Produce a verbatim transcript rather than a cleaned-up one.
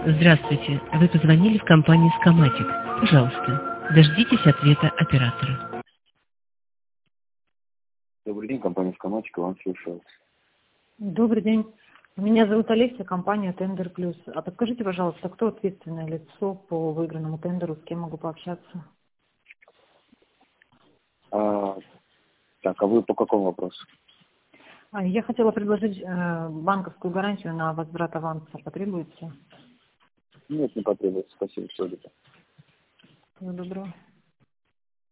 Здравствуйте. Вы позвонили в компанию «Скаматик». Пожалуйста, дождитесь ответа оператора. Добрый день, компания «Скаматик», вам слушаю. Добрый день. Меня зовут Олеся, компания «Тендер Плюс». А подскажите, пожалуйста, кто ответственное лицо по выигранному тендеру, с кем могу пообщаться? А, так, а вы по какому вопросу? А, я хотела предложить э, банковскую гарантию на возврат аванса. Потребуется? Нет, не потребуется. Спасибо, что это. Всего доброго.